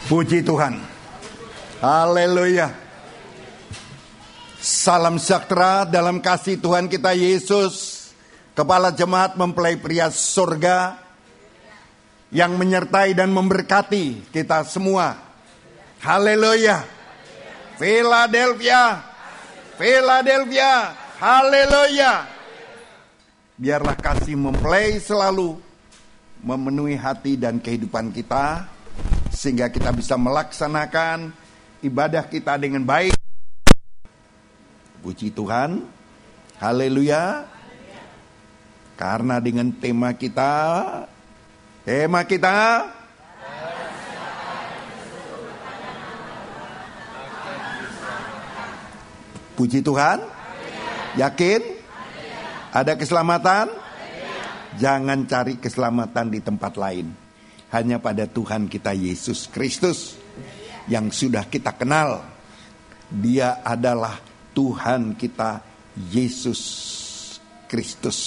Puji Tuhan. Haleluya. Salam sejahtera dalam kasih Tuhan kita Yesus, Kepala Jemaat Mempelai Pria Surga, yang menyertai dan memberkati kita semua. Haleluya. Philadelphia, Philadelphia, haleluya. Biarlah kasih mempelai selalu memenuhi hati dan kehidupan kita, sehingga kita bisa melaksanakan ibadah kita dengan baik. Puji Tuhan. Haleluya. Karena dengan tema kita puji Tuhan. Yakin? Ada keselamatan? Jangan cari keselamatan di tempat lain. Hanya pada Tuhan kita Yesus Kristus yang sudah kita kenal. Dia adalah Tuhan kita Yesus Kristus.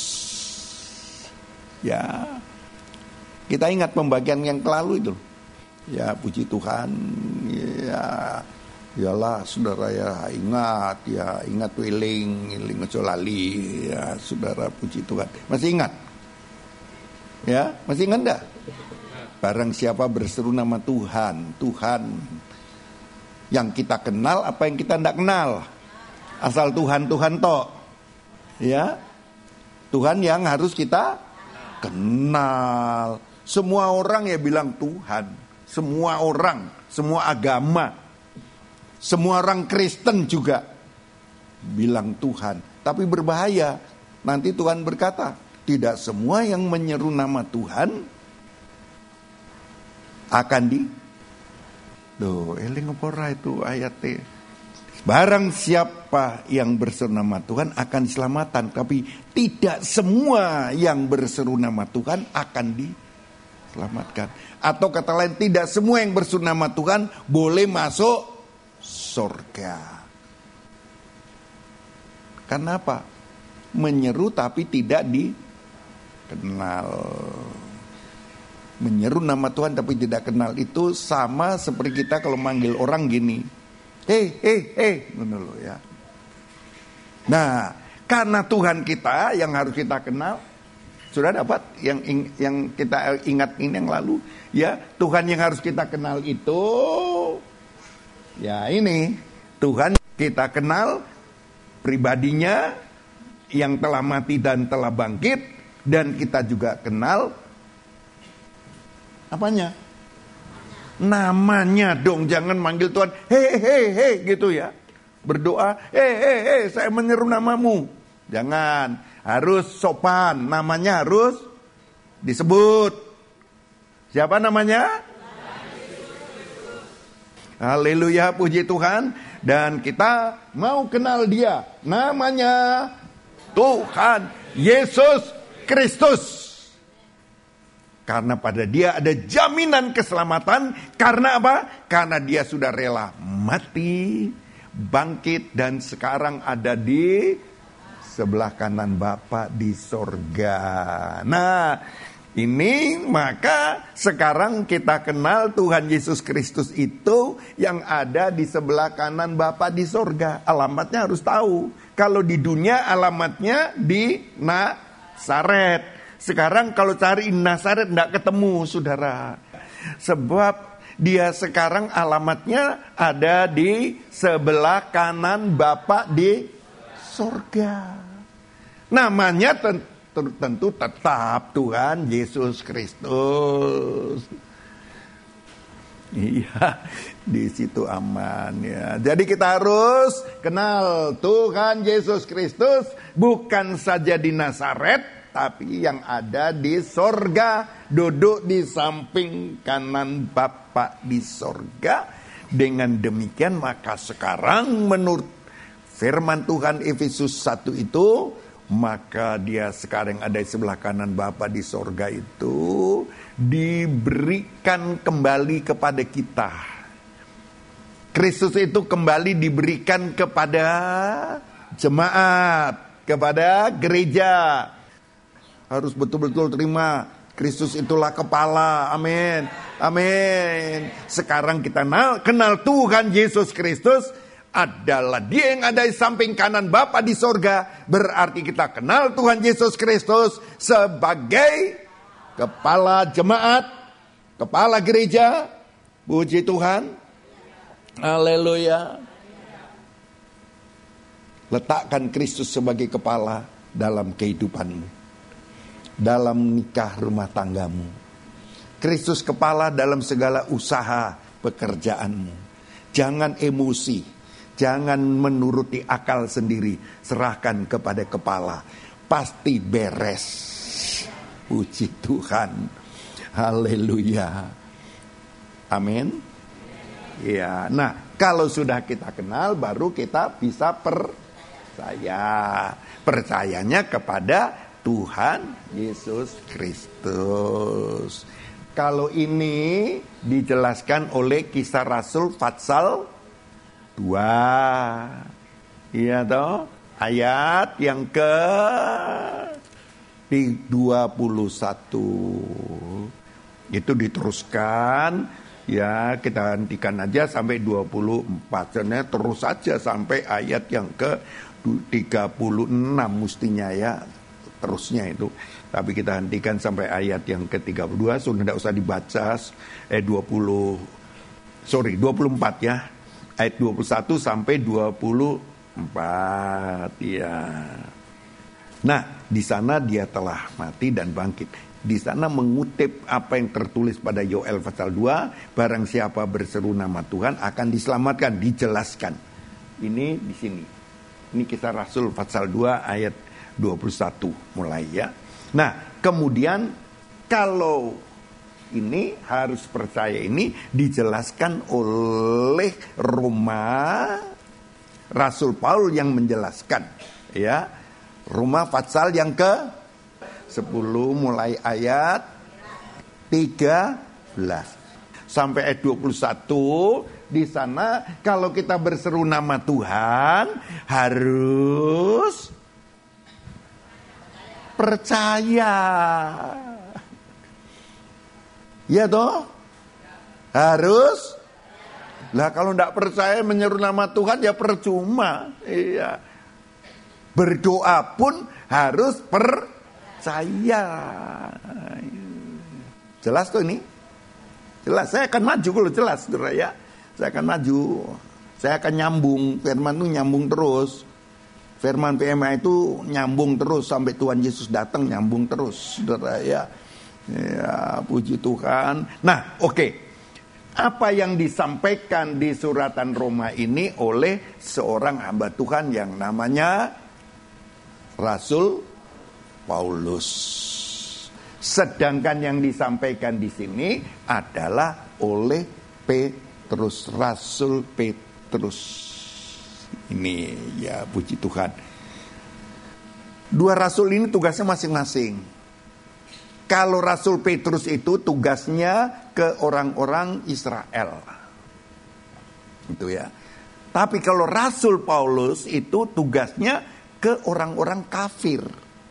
Ya, kita ingat pembagian yang lalu itu. Ya, puji Tuhan. Ya, iyalah saudara ya, ingat wiling ojo lali ya, saudara, puji Tuhan. Masih ingat? Ya, masih ingat enggak? Barang siapa berseru nama Tuhan, Tuhan yang kita kenal apa yang kita tidak kenal. Asal Tuhan tok. Ya. Tuhan yang harus kita kenal. Semua orang ya bilang Tuhan. Semua orang, semua agama. Semua orang Kristen juga bilang Tuhan. Tapi berbahaya. Nanti Tuhan berkata, tidak semua yang menyeru nama Tuhan akan eling opora itu ayatnya. Barang siapa yang berseru nama Tuhan akan diselamatkan, tapi tidak semua yang berseru nama Tuhan akan diselamatkan. Atau kata lain, tidak semua yang berseru nama Tuhan boleh masuk surga. Karena apa? Menyeru tapi tidak dikenal. Menyeru nama Tuhan tapi tidak kenal itu sama seperti kita kalau manggil orang gini, hei, ngono ya. Nah, karena Tuhan kita yang harus kita kenal, sudah dapat yang kita ingat ini yang lalu, ya. Tuhan yang harus kita kenal itu, ya ini Tuhan kita kenal pribadinya yang telah mati dan telah bangkit, dan kita juga kenal apanya? Namanya dong, jangan manggil Tuhan hei gitu ya. Berdoa hei saya menyeru namamu. Jangan, harus sopan, namanya harus disebut. Siapa namanya? Haleluya, puji Tuhan. Dan kita mau kenal dia, namanya Tuhan Yesus Kristus. Karena pada dia ada jaminan keselamatan. Karena apa? Karena dia sudah rela mati, bangkit, dan sekarang ada di sebelah kanan Bapa di sorga. Nah, ini maka sekarang kita kenal Tuhan Yesus Kristus itu yang ada di sebelah kanan Bapa di sorga. Alamatnya harus tahu. Kalau di dunia alamatnya di Nazaret. Sekarang kalau cari Nazaret tidak ketemu, saudara. Sebab dia sekarang alamatnya ada di sebelah kanan Bapa di sorga. Namanya tentu tetap Tuhan Yesus Kristus. Iya, di situ aman ya. Jadi kita harus kenal Tuhan Yesus Kristus bukan saja di Nazaret, tapi yang ada di sorga, duduk di samping kanan Bapa di sorga. Dengan demikian maka sekarang menurut firman Tuhan Efesus 1 itu, maka dia sekarang ada di sebelah kanan Bapa di sorga itu diberikan kembali kepada kita. Kristus itu kembali diberikan kepada jemaat, kepada gereja. Harus betul-betul terima Kristus itulah kepala, amin. Amin. Sekarang kita kenal Tuhan Yesus Kristus adalah Dia yang ada di samping kanan Bapa di sorga. Berarti kita kenal Tuhan Yesus Kristus sebagai kepala jemaat, kepala gereja. Puji Tuhan. Haleluya. Letakkan Kristus sebagai kepala dalam kehidupanmu, dalam nikah rumah tanggamu. Kristus kepala dalam segala usaha pekerjaanmu. Jangan emosi, jangan menuruti akal sendiri, serahkan kepada kepala. Pasti beres. Puji Tuhan. Haleluya. Amin. Ya, nah kalau sudah kita kenal, baru kita bisa percaya. Percayanya kepada Tuhan Yesus Kristus. Kalau ini dijelaskan oleh Kisah Rasul pasal 2. Iya toh? Ayat yang ke 21. Itu diteruskan. Ya, kita hentikan aja sampai 24. Jadi terus saja sampai ayat yang ke 36 mestinya ya. Terusnya itu. Tapi kita hentikan sampai ayat yang ke-32. Sudah tidak usah dibaca 24 ya. Ayat 21 sampai 24 ya. Nah, di sana Dia telah mati dan bangkit. Di sana mengutip apa yang tertulis pada Yoel pasal 2, barang siapa berseru nama Tuhan akan diselamatkan, dijelaskan. Ini di sini. Ini Kisah Rasul pasal 2 ayat 21 mulai ya. Nah, kemudian kalau ini harus percaya ini dijelaskan oleh Rasul Paul yang menjelaskan ya. Roma pasal yang ke 10 mulai ayat 13 sampai ayat 21. Di sana kalau kita berseru nama Tuhan harus percaya. Ya toh? Harus. Lah kalau tidak percaya menyeru nama Tuhan ya percuma. Iya. Berdoa pun harus percaya. Jelas tuh ini? Jelas. Saya akan maju kalau jelas, saudara ya. Saya akan maju. Saya akan nyambung. Firman itu nyambung terus. Firman PMA itu nyambung terus sampai Tuhan Yesus datang, nyambung terus, saudara ya. Ya, puji Tuhan. Nah, oke. Apa yang disampaikan di suratan Roma ini oleh seorang hamba Tuhan yang namanya Rasul Paulus. Sedangkan yang disampaikan di sini adalah oleh Petrus, Rasul Petrus. Ini ya puji Tuhan. Dua rasul ini tugasnya masing-masing. Kalau Rasul Petrus itu tugasnya ke orang-orang Israel. Itu ya. Tapi kalau Rasul Paulus itu tugasnya ke orang-orang kafir.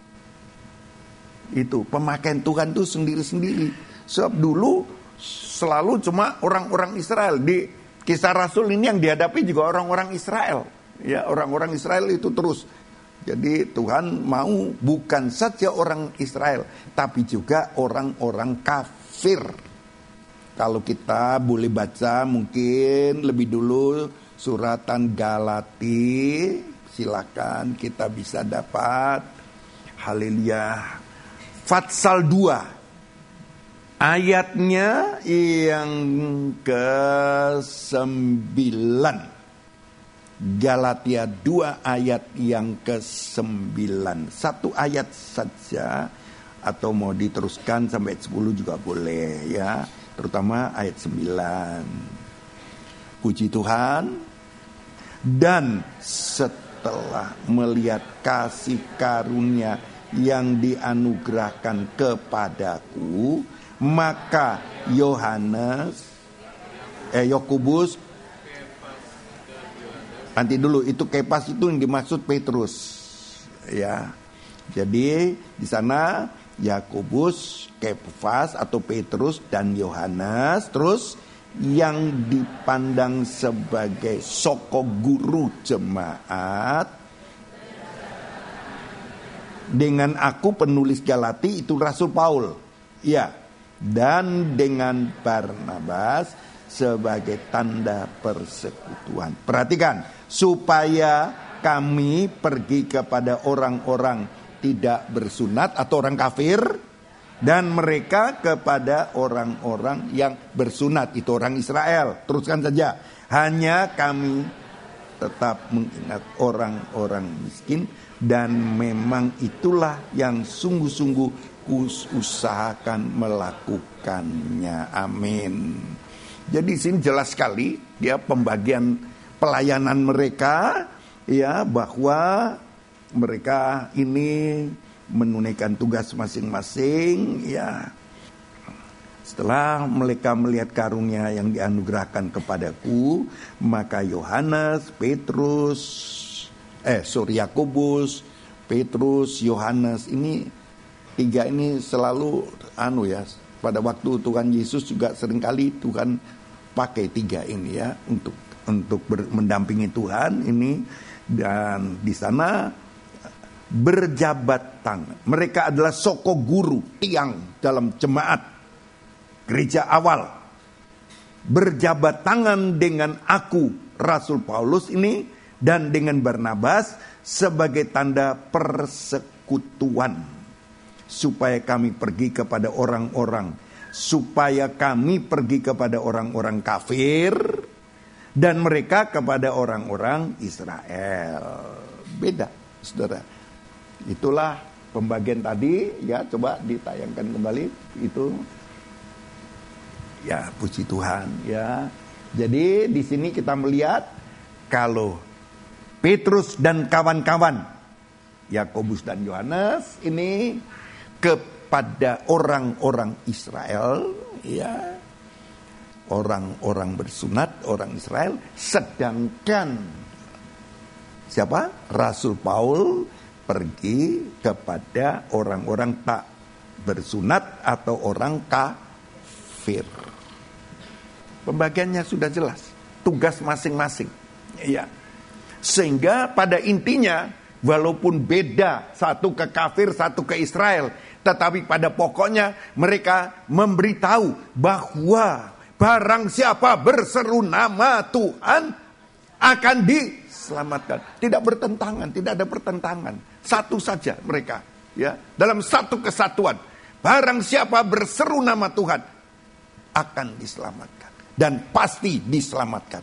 Itu pemakaian Tuhan itu sendiri-sendiri. Sebab dulu selalu cuma orang-orang Israel. Di Kisah Rasul ini yang dihadapi juga orang-orang Israel. Ya, orang-orang Israel itu terus. Jadi Tuhan mau bukan saja orang Israel, tapi juga orang-orang kafir. Kalau kita boleh baca mungkin lebih dulu suratan Galati, silakan kita bisa dapat. Haleluya. Pasal 2 ayatnya yang ke-9. Galatia 2 ayat yang ke-9. Satu ayat saja atau mau diteruskan sampai 10 juga boleh ya. Terutama ayat 9. Puji Tuhan. Dan setelah melihat kasih karunia yang dianugerahkan kepadaku, maka Yakobus, nanti dulu itu Kepas itu yang dimaksud Petrus, ya. Jadi di sana Yakobus, Kefas atau Petrus dan Yohanes. Terus yang dipandang sebagai soko guru jemaat. Dengan aku penulis Galati itu Rasul Paul. Ya. Dan dengan Barnabas sebagai tanda persekutuan. Perhatikan, supaya kami pergi kepada orang-orang tidak bersunat atau orang kafir, dan mereka kepada orang-orang yang bersunat, itu orang Israel. Teruskan saja. Hanya kami tetap mengingat orang-orang miskin, dan memang itulah yang sungguh-sungguh usahakan melakukannya. Amin. Jadi sini jelas sekali ya pembagian pelayanan mereka, ya, bahwa mereka ini menunaikan tugas masing-masing, ya. Setelah mereka melihat karunia yang dianugerahkan kepadaku, maka Yohanes, Yakobus, Petrus, Yohanes, ini tiga ini selalu pada waktu Tuhan Yesus juga seringkali Tuhan pakai tiga ini ya untuk mendampingi Tuhan ini, dan di sana berjabat tangan. Mereka adalah soko guru, tiang dalam jemaat gereja awal. Berjabat tangan dengan aku, Rasul Paulus ini, dan dengan Barnabas sebagai tanda persekutuan. Supaya kami pergi kepada orang-orang kafir, dan mereka kepada orang-orang Israel. Beda, saudara. Itulah pembagian tadi, ya, coba ditayangkan kembali itu. Ya, puji Tuhan, ya. Jadi di sini kita melihat kalau Petrus dan kawan-kawan, Yakobus dan Yohanes ini kepada orang-orang Israel, ya, orang-orang bersunat, orang Israel, sedangkan siapa? Rasul Paul pergi kepada orang-orang tak bersunat atau orang kafir. Pembagiannya sudah jelas, tugas masing-masing, ya. Sehingga pada intinya walaupun beda, satu ke kafir, satu ke Israel, tetapi pada pokoknya mereka memberitahu bahwa barang siapa berseru nama Tuhan akan diselamatkan. Tidak bertentangan, tidak ada pertentangan. Satu saja mereka, ya, dalam satu kesatuan. Barang siapa berseru nama Tuhan akan diselamatkan, dan pasti diselamatkan.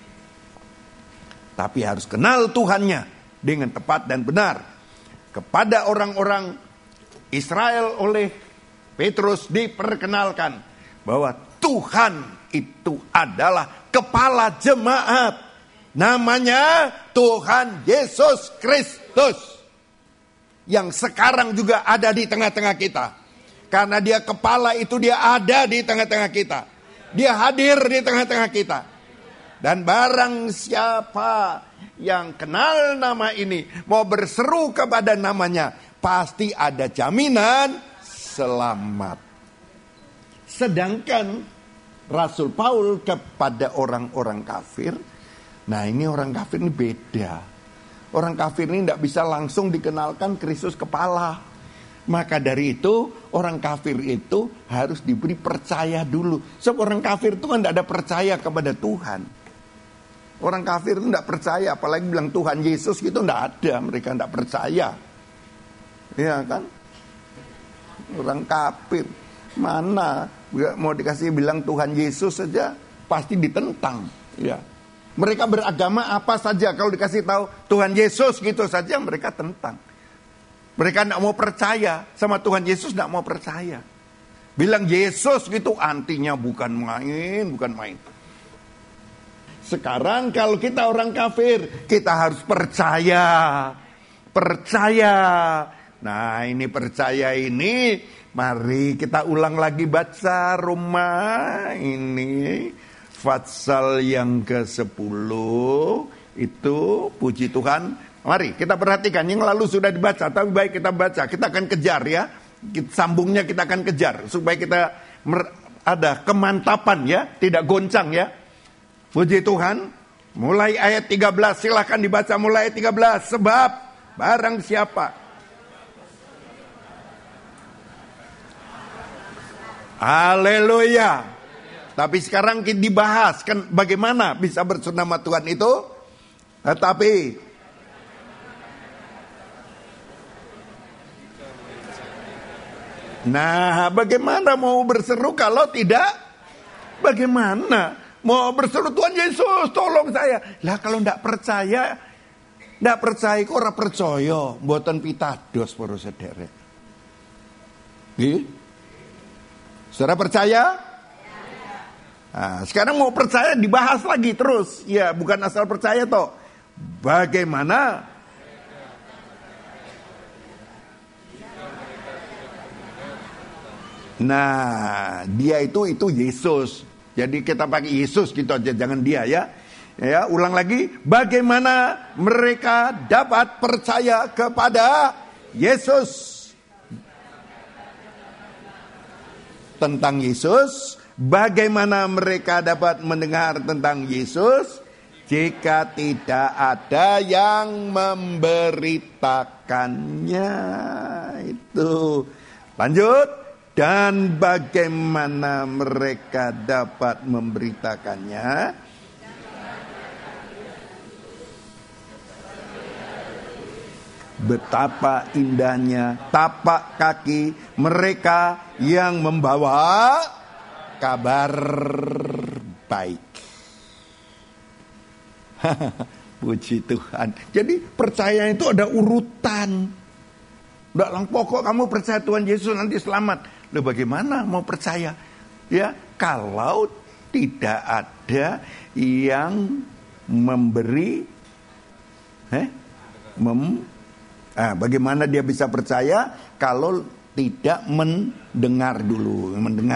Tapi harus kenal Tuhannya dengan tepat dan benar. Kepada orang-orang Israel oleh Petrus diperkenalkan bahwa Tuhan itu adalah kepala jemaat. Namanya Tuhan Yesus Kristus. Yang sekarang juga ada di tengah-tengah kita. Karena dia kepala itu, dia ada di tengah-tengah kita. Dia hadir di tengah-tengah kita. Dan barang siapa yang kenal nama ini, mau berseru kepada namanya, pasti ada jaminan selamat. Sedangkan Rasul Paul kepada orang-orang kafir, nah ini orang kafir ini beda. Orang kafir ini tidak bisa langsung dikenalkan Kristus kepala. Maka dari itu orang kafir itu harus diberi percaya dulu. Sebab orang kafir itu kan tidak ada percaya kepada Tuhan. Orang kafir itu tidak percaya, apalagi bilang Tuhan Yesus gitu, tidak ada. Mereka tidak percaya. Ya kan? Orang kafir mana mau dikasih bilang Tuhan Yesus saja pasti ditentang. Ya. Mereka beragama apa saja, kalau dikasih tahu Tuhan Yesus gitu saja mereka tentang. Mereka tidak mau percaya sama Tuhan Yesus, tidak mau percaya. Bilang Yesus gitu antinya bukan main. Sekarang kalau kita orang kafir, kita harus percaya. Nah ini percaya ini, mari kita ulang lagi baca Roma ini. Pasal yang ke-10 itu, puji Tuhan. Mari kita perhatikan, yang lalu sudah dibaca, tapi baik kita baca. Kita akan kejar ya. sambungnya kita akan kejar supaya kita ada kemantapan ya, tidak goncang ya. Puji Tuhan. Mulai ayat 13, silahkan dibaca mulai ayat 13. Sebab barang siapa. Haleluya. Tapi sekarang kita dibahas kan bagaimana bisa bersekutu nama Tuhan itu. Tetapi nah, bagaimana mau berseru kalau tidak? Bagaimana mau berseru Tuhan Yesus tolong saya? Lah kalau tidak percaya kok ora percaya, mboten pitados para sederek. Nggih? Saudara percaya? Nah, sekarang mau percaya dibahas lagi terus. Ya, bukan asal percaya toh. Bagaimana? Nah, dia itu Yesus. Jadi kita pakai Yesus gitu aja, jangan dia ya. Ya, ulang lagi. Bagaimana mereka dapat percaya kepada Yesus? Tentang Yesus. Bagaimana mereka dapat mendengar tentang Yesus jika tidak ada yang memberitakannya? Itu. Lanjut. Dan bagaimana mereka dapat memberitakannya? Betapa indahnya tapak kaki mereka yang membawa kabar baik. Puji Tuhan. Jadi percaya itu ada urutan. Udah pokok kamu percaya Tuhan Yesus nanti selamat. Loh bagaimana mau percaya? Ya, kalau tidak ada yang memberi bagaimana dia bisa percaya kalau tidak mendengar dulu.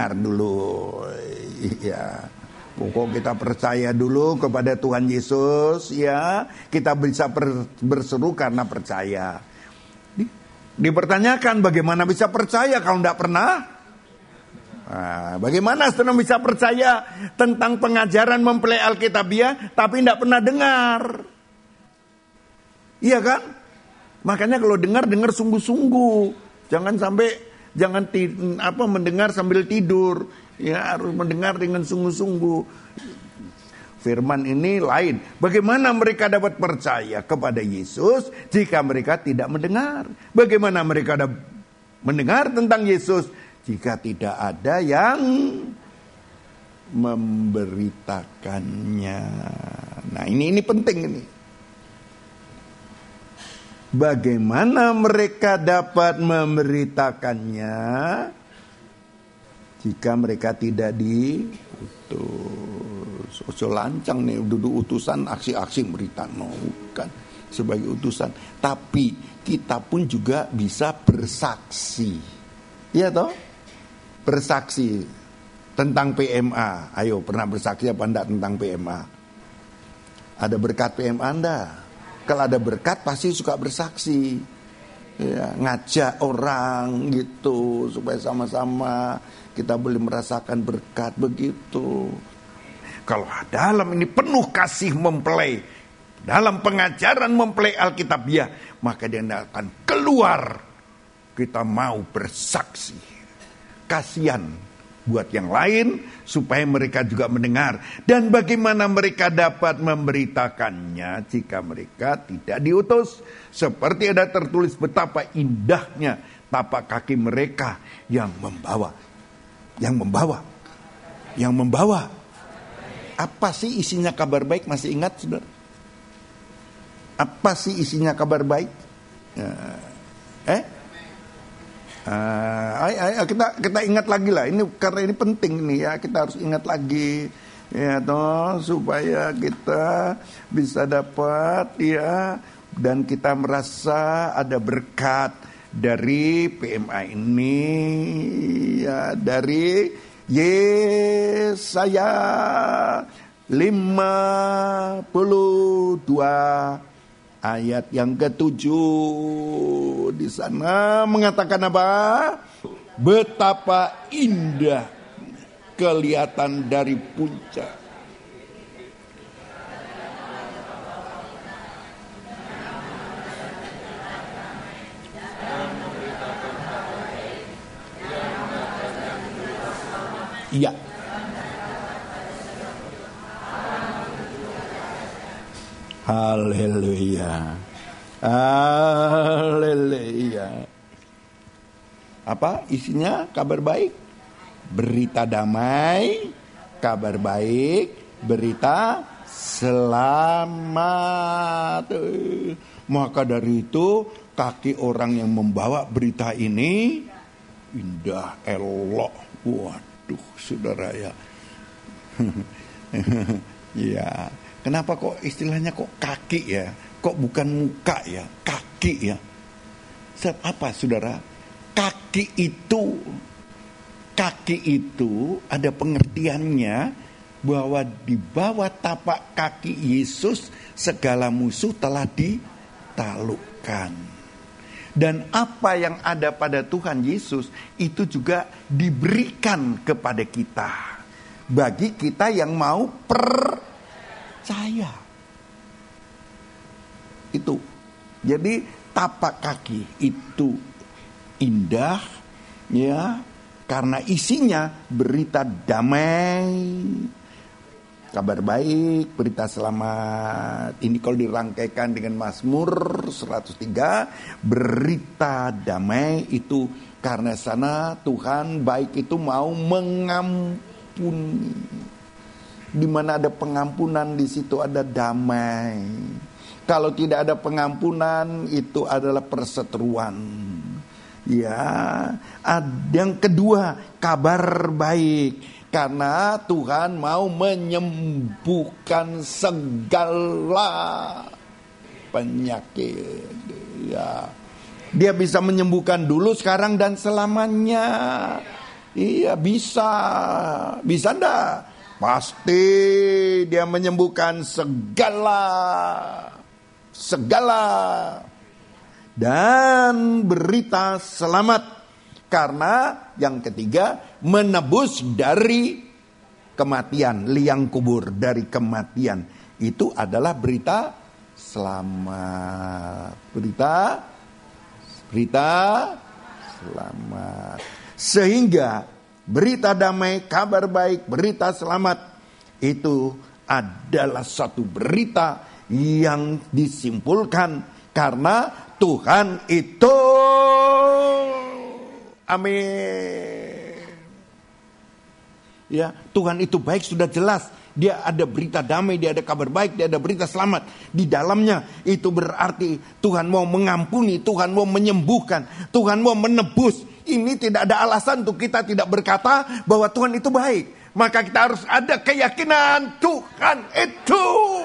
Iya. Pokok kita percaya dulu kepada Tuhan Yesus ya. Kita bisa berseru karena percaya. Dipertanyakan bagaimana bisa percaya kalau tidak pernah? Nah, bagaimana saudara bisa percaya tentang pengajaran mempelai Alkitabiah tapi tidak pernah dengar? Iya kan? Makanya kalau dengar sungguh-sungguh. Jangan mendengar sambil tidur. Ya, harus mendengar dengan sungguh-sungguh. Firman ini lain. Bagaimana mereka dapat percaya kepada Yesus jika mereka tidak mendengar? Bagaimana mereka mendengar tentang Yesus jika tidak ada yang memberitakannya? Nah, ini penting ini. Bagaimana mereka dapat memberitakannya jika mereka tidak diutus? Ojo lancang nih duduk utusan aksi-aksi berita bukan sebagai utusan, tapi kita pun juga bisa bersaksi. Iya toh? Bersaksi tentang PMA. Ayo, pernah bersaksi apa enggak tentang PMA? Ada berkat PMA enggak? Kalau ada berkat pasti suka bersaksi. Ya, ngajak orang gitu supaya sama-sama kita boleh merasakan berkat begitu. Kalau dalam ini penuh kasih mempelai, dalam pengajaran mempelai Alkitabiah, maka dia akan keluar. Kita mau bersaksi. Kasihan buat yang lain supaya mereka juga mendengar. Dan bagaimana mereka dapat memberitakannya jika mereka tidak diutus? Seperti ada tertulis betapa indahnya tapak kaki mereka yang membawa. Apa sih isinya kabar baik? Masih ingat, saudara? Apa sih isinya kabar baik? Kita ingat lagi lah. Ini karena ini penting nih ya. Kita harus ingat lagi ya toh, supaya kita bisa dapat ya, dan kita merasa ada berkat dari PMA ini ya, dari Yesaya 52 Ayat yang ke-7 di sana mengatakan apa? Betapa indah kelihatan dari puncak. Iya. Haleluya. Haleluya. Apa isinya? Kabar baik, berita damai, kabar baik, berita selamat. Maka dari itu kaki orang yang membawa berita ini indah, elok. Waduh, saudara ya. Ya. Kenapa kok istilahnya kok kaki ya? Kok bukan muka ya? Kaki ya. Sebab apa saudara? Kaki itu ada pengertiannya bahwa di bawah tapak kaki Yesus segala musuh telah ditaklukkan. Dan apa yang ada pada Tuhan Yesus itu juga diberikan kepada kita. Bagi kita yang mau percaya. Itu. Jadi tapak kaki itu indah ya, karena isinya berita damai, kabar baik, berita selamat. Ini kalau dirangkaikan dengan Mazmur 103, berita damai itu karena sana Tuhan baik itu mau mengampuni. Di mana ada pengampunan, di situ ada damai. Kalau tidak ada pengampunan, itu adalah perseteruan. Ya, yang kedua, kabar baik. Karena Tuhan mau menyembuhkan segala penyakit. Ya. Dia bisa menyembuhkan dulu, sekarang, dan selamanya. Iya, bisa. Bisa enggak? Pasti dia menyembuhkan segala. Dan berita selamat. Karena yang ketiga, menebus dari kematian, liang kubur dari kematian. Itu adalah berita selamat. Berita selamat. Sehingga berita damai, kabar baik, berita selamat itu adalah satu berita yang disimpulkan karena Tuhan itu, amin. Ya, Tuhan itu baik, sudah jelas. Dia ada berita damai, dia ada kabar baik, dia ada berita selamat di dalamnya. Itu berarti Tuhan mau mengampuni, Tuhan mau menyembuhkan, Tuhan mau menebus. Ini tidak ada alasan untuk kita tidak berkata bahwa Tuhan itu baik. Maka kita harus ada keyakinan Tuhan itu.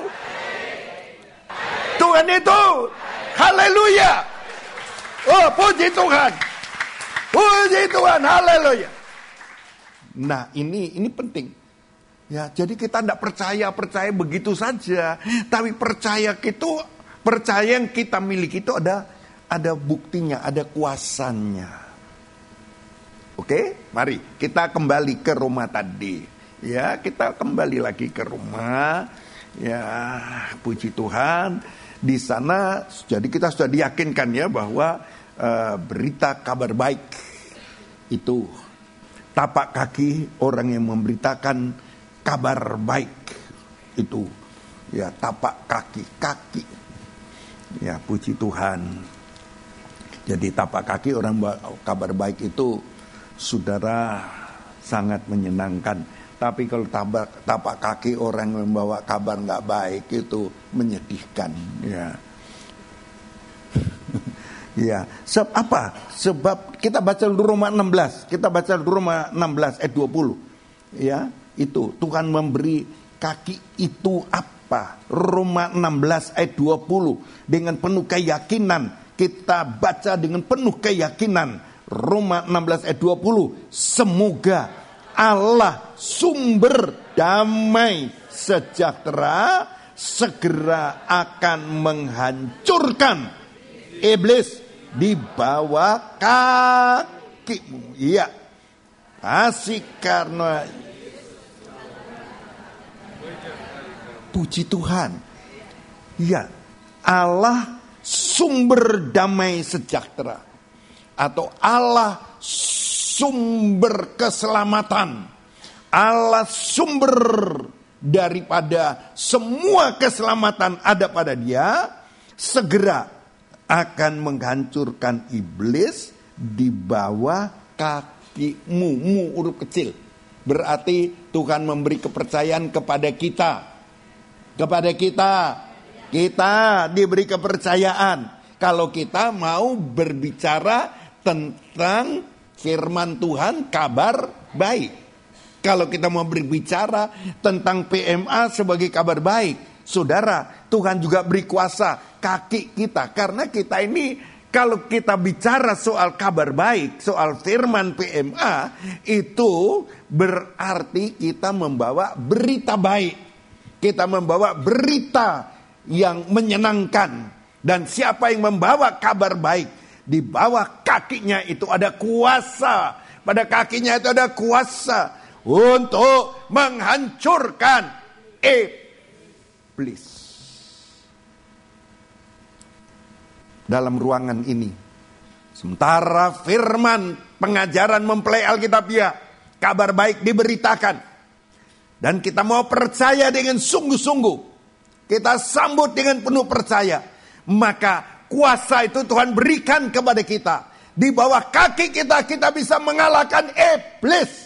Tuhan itu. Haleluya. Oh, puji Tuhan. Puji Tuhan. Haleluya. Nah, ini penting. Ya, jadi kita tidak percaya begitu saja. Tapi percaya yang kita miliki itu ada buktinya, ada kuasanya. Oke, mari kita kembali ke rumah tadi. Ya, kita kembali lagi ke rumah. Ya, puji Tuhan. Di sana, jadi kita sudah diyakinkan ya bahwa berita kabar baik itu tapak kaki orang yang memberitakan kabar baik itu. Ya, tapak kaki. Ya, puji Tuhan. Jadi tapak kaki orang kabar baik itu, saudara, sangat menyenangkan. Tapi kalau tapak kaki orang yang membawa kabar nggak baik itu menyedihkan. Ya, ya. Sebab apa? Sebab kita baca dulu Roma 16. Kita baca dulu Roma 16 ayat 20. Ya, itu Tuhan memberi kaki itu apa? Roma 16 ayat 20. Dengan penuh keyakinan kita baca dengan penuh keyakinan. Roma 16 ayat 20. Semoga Allah sumber damai sejahtera segera akan menghancurkan iblis di bawah kakimu. Iya, kasih karena puji Tuhan. Ya, Allah sumber damai sejahtera, atau Allah sumber keselamatan, Allah sumber daripada semua keselamatan ada pada Dia, segera akan menghancurkan iblis di bawah kakimu. Mu huruf kecil, berarti Tuhan memberi kepercayaan kepada kita. Kita diberi kepercayaan kalau kita mau berbicara tentang firman Tuhan, kabar baik. Kalau kita mau berbicara tentang PMA sebagai kabar baik, saudara, Tuhan juga beri kuasa kaki kita. Karena kita ini, kalau kita bicara soal kabar baik, soal firman PMA, itu berarti kita membawa berita baik. Kita membawa berita yang menyenangkan. Dan siapa yang membawa kabar baik, di bawah kakinya itu ada kuasa. Pada kakinya itu ada kuasa untuk menghancurkan iblis. Dalam ruangan ini, sementara firman pengajaran mempelai Alkitabiah, kabar baik diberitakan, dan kita mau percaya dengan sungguh-sungguh, kita sambut dengan penuh percaya, maka kuasa itu Tuhan berikan kepada kita. Di bawah kaki kita, kita bisa mengalahkan iblis.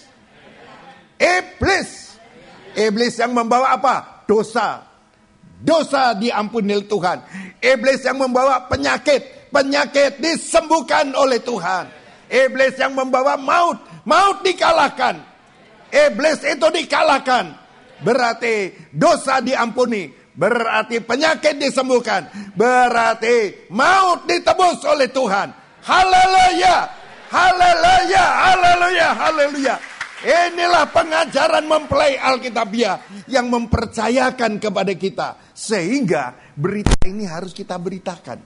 Iblis yang membawa apa? Dosa diampuni oleh Tuhan. Iblis yang membawa penyakit disembuhkan oleh Tuhan. Iblis yang membawa maut dikalahkan. Iblis itu dikalahkan. Berarti dosa diampuni, berarti penyakit disembuhkan, berarti maut ditebus oleh Tuhan. Haleluya, haleluya, haleluya, haleluya. Inilah pengajaran mempelai Alkitabiah yang mempercayakan kepada kita, sehingga berita ini harus kita beritakan.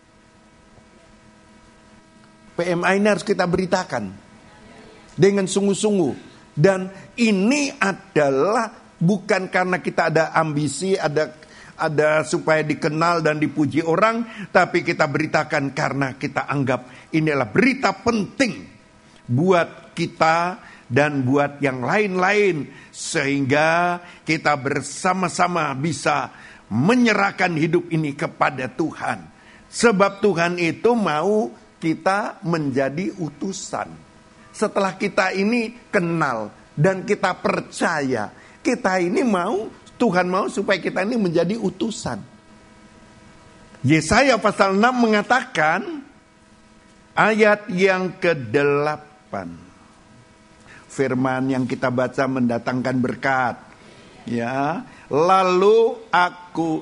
PMA ini harus kita beritakan dengan sungguh-sungguh. Dan ini adalah bukan karena kita ada ambisi, ada supaya dikenal dan dipuji orang, tapi kita beritakan karena kita anggap ini adalah berita penting buat kita dan buat yang lain-lain, sehingga kita bersama-sama bisa menyerahkan hidup ini kepada Tuhan. Sebab Tuhan itu mau kita menjadi utusan. Setelah kita ini kenal dan kita percaya, kita ini Tuhan mau supaya kita ini menjadi utusan. Yesaya pasal 6 mengatakan, ayat yang ke-8. Firman yang kita baca mendatangkan berkat. Ya, lalu aku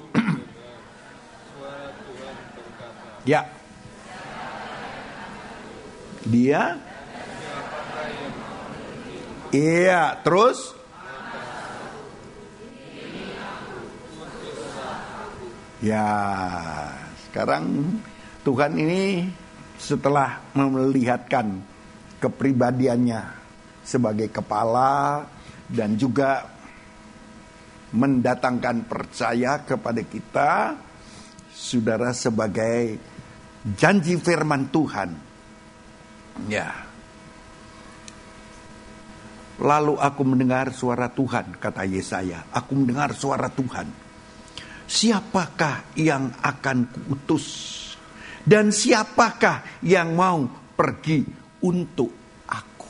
ya. Dia iya, terus ya, sekarang Tuhan ini setelah melihatkan kepribadiannya sebagai kepala dan juga mendatangkan percaya kepada kita, saudara, sebagai janji firman Tuhan. Ya. Lalu aku mendengar suara Tuhan, kata Yesaya. Aku mendengar suara Tuhan. Siapakah yang akan kuutus? Dan siapakah yang mau pergi untuk aku?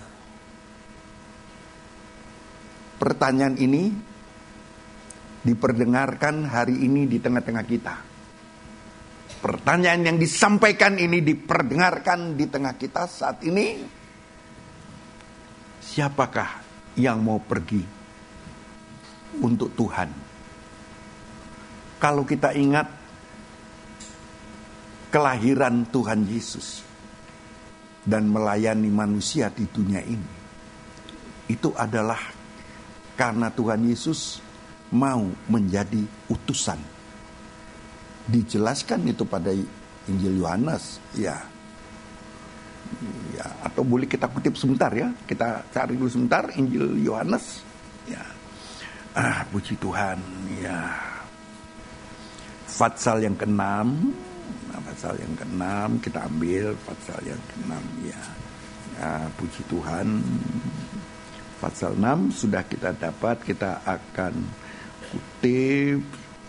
Pertanyaan ini diperdengarkan hari ini di tengah-tengah kita. Pertanyaan yang disampaikan ini diperdengarkan di tengah kita saat ini. Siapakah yang mau pergi untuk Tuhan? Kalau kita ingat kelahiran Tuhan Yesus dan melayani manusia di dunia ini, itu adalah karena Tuhan Yesus mau menjadi utusan. Dijelaskan itu pada Injil Yohanes, ya. Ya, atau boleh kita kutip sebentar ya. Kita cari dulu sebentar Injil Yohanes. Ya. Puji Tuhan, ya. Pasal yang ke-6. Pasal yang ke-6 kita ambil pasal yang ke-6 ya. Puji Tuhan. Pasal 6 sudah kita dapat, kita akan kutip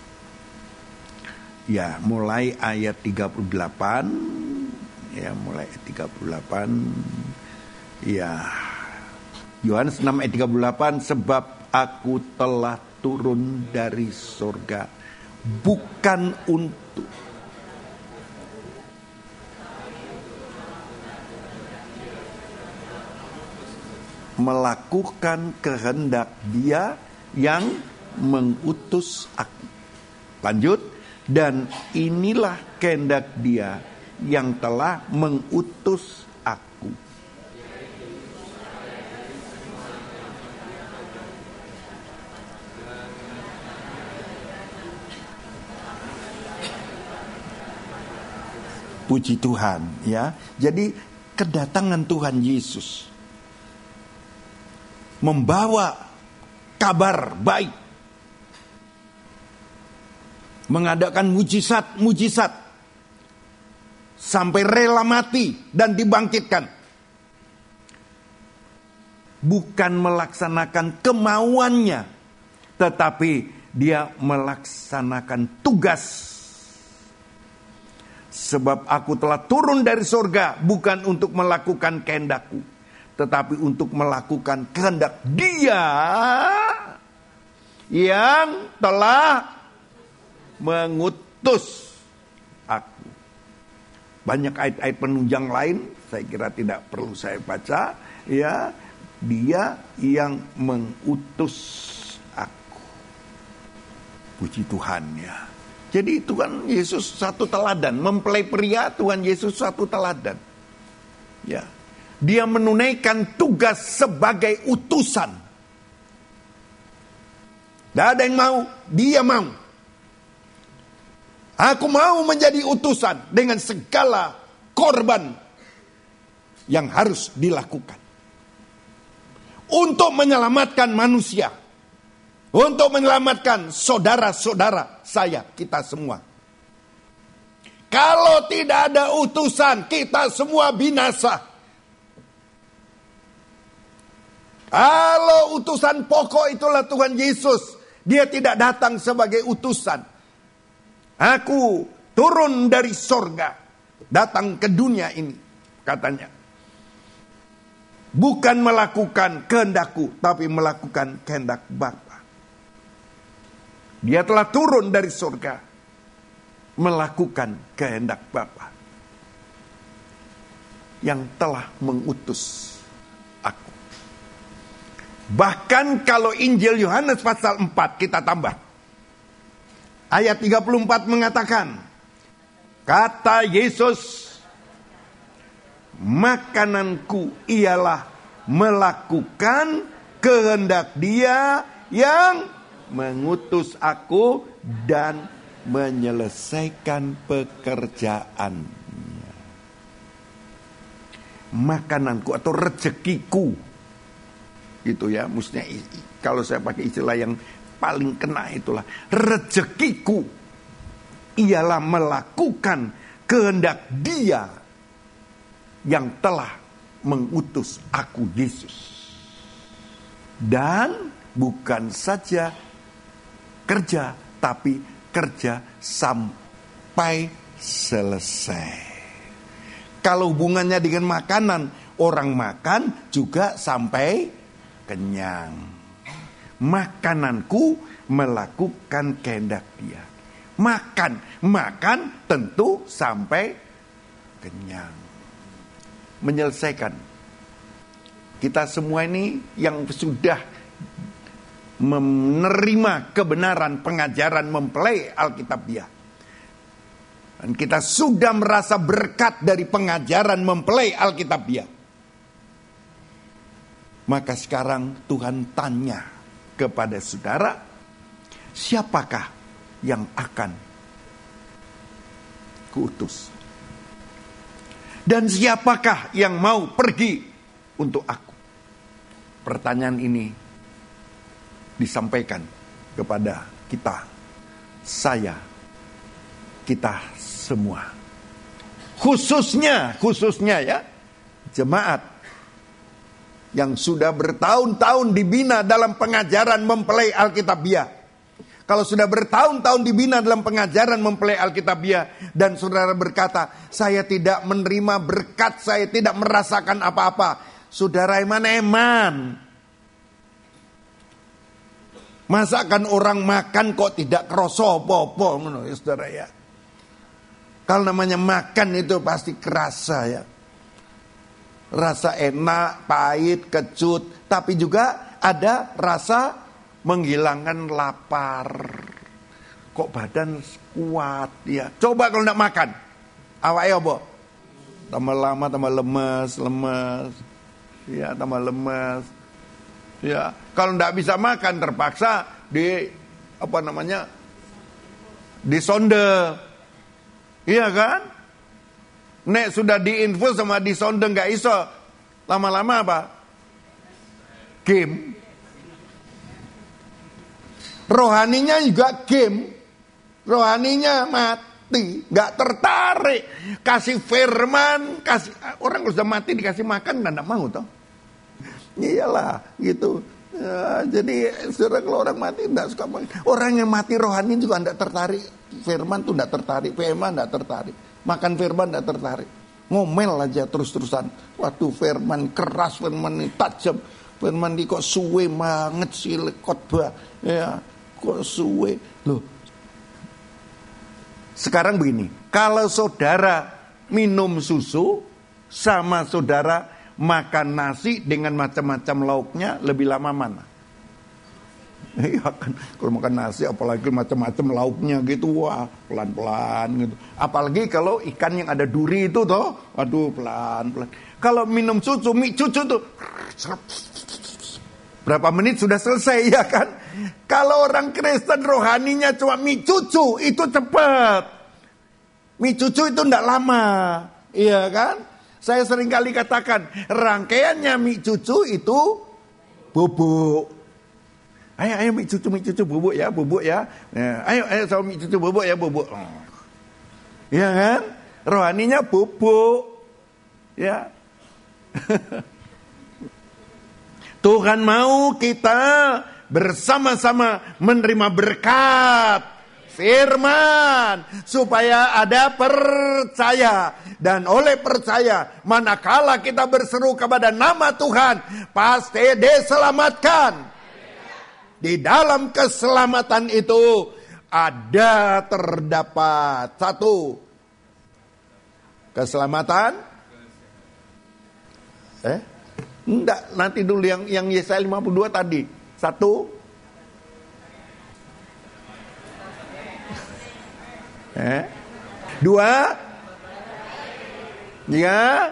ya, mulai ayat 38 ya, mulai ayat 38 ya. Yohanes 6 ayat 38, sebab aku telah turun dari surga bukan untuk melakukan kehendak Dia yang mengutus aku. Lanjut, dan inilah kehendak Dia yang telah mengutus aku. Puji Tuhan ya. Jadi kedatangan Tuhan Yesus membawa kabar baik, mengadakan mujizat-mujizat sampai rela mati dan dibangkitkan. Bukan melaksanakan kemauannya, tetapi Dia melaksanakan tugas. Sebab aku telah turun dari surga bukan untuk melakukan kehendakku, tetapi untuk melakukan kehendak Dia yang telah mengutus aku. Banyak ayat-ayat penunjang lain, saya kira tidak perlu saya baca. Ya, Dia yang mengutus aku. Puji Tuhan ya. Jadi Tuhan Yesus satu teladan, mempelai pria Tuhan Yesus satu teladan. Ya. Dia menunaikan tugas sebagai utusan. Tidak ada yang mau, Dia mau. Aku mau menjadi utusan dengan segala korban yang harus dilakukan. Untuk menyelamatkan manusia. Untuk menyelamatkan saudara-saudara saya, kita semua. Kalau tidak ada utusan, kita semua binasa. Kalau utusan pokok itulah Tuhan Yesus, Dia tidak datang sebagai utusan. Aku turun dari sorga, datang ke dunia ini, katanya. Bukan melakukan kehendakku, tapi melakukan kehendak Bapa. Dia telah turun dari surga, melakukan kehendak Bapa yang telah mengutus aku. Bahkan kalau Injil Yohanes pasal 4 kita tambah. Ayat 34 mengatakan, kata Yesus, makananku ialah melakukan kehendak Dia yang mengutus aku dan menyelesaikan pekerjaannya. Makananku atau rezekiku, gitu ya, maksudnya kalau saya pakai istilah yang paling kena itulah rezekiku ialah melakukan kehendak Dia yang telah mengutus aku, Yesus. Dan bukan saja kerja, tapi kerja sampai selesai. Kalau hubungannya dengan makanan, orang makan juga sampai kenyang. Makananku melakukan kehendak Dia. Makan tentu sampai kenyang. Menyelesaikan. Kita semua ini yang sudah menerima kebenaran pengajaran mempelai Alkitabiah, dan kita sudah merasa berkat dari pengajaran mempelai Alkitabiah, maka sekarang Tuhan tanya kepada saudara, siapakah yang akan kuutus? Dan siapakah yang mau pergi untuk aku? Pertanyaan ini disampaikan kepada kita, saya, kita semua. Khususnya ya, jemaat yang sudah bertahun-tahun dibina dalam pengajaran mempelai Alkitabiah. Kalau sudah bertahun-tahun dibina dalam pengajaran mempelai Alkitabiah dan saudara berkata, saya tidak menerima berkat, saya tidak merasakan apa-apa. Saudara eman. Masakan orang makan kok tidak kerasa apa-apa, ya saudara ya. Kalau namanya makan itu pasti kerasa ya. Rasa enak, pahit, kecut, tapi juga ada rasa menghilangkan lapar. Kok badan kuat ya. Coba kalau tidak makan, awalnya apa? Tambah lama tambah lemes. Ya, tambah lemes. Ya, kalau tidak bisa makan terpaksa disonde. Iya kan? Nek sudah diinfus sama disonde nggak iso, lama-lama apa? Game. Rohaninya juga game. Rohaninya mati, nggak tertarik. Kasih firman, orang sudah mati dikasih makan nggak mau toh. Iyalah gitu. Ya, jadi saudara, kalau orang mati tidak suka makan. Orang yang mati rohani juga tidak tertarik. Firman tuh tidak tertarik, firman tidak tertarik, makan firman tidak tertarik, ngomel aja terus-terusan. Waduh, firman keras, firman ini tajam, firman ini kok suwe banget sih khotbah, ya kok suwe loh. Sekarang begini, kalau saudara minum susu sama saudara makan nasi dengan macam-macam lauknya, lebih lama mana? Iya kan, kalau makan nasi apalagi macam-macam lauknya gitu, wah pelan-pelan gitu. Apalagi kalau ikan yang ada duri itu toh, waduh pelan-pelan. Kalau minum susu, mie cucu tuh berapa menit sudah selesai ya kan. Kalau orang Kristen rohaninya cuma mie cucu, itu cepat. Mie cucu itu enggak lama, iya kan. Saya sering kali katakan, rangkaiannya mie cucu itu bubuk. Ayo mie cucu bubuk ya. Ayo sama mie cucu bubuk ya bubuk. Iya kan? Rohaninya bubuk. Ya. Tuhan mau kita bersama-sama menerima berkat firman supaya ada percaya, dan oleh percaya manakala kita berseru kepada nama Tuhan pasti diselamatkan. Di dalam keselamatan itu terdapat satu keselamatan. Enggak, nanti dulu yang Yesaya 52 tadi. Satu. Dua. Ya.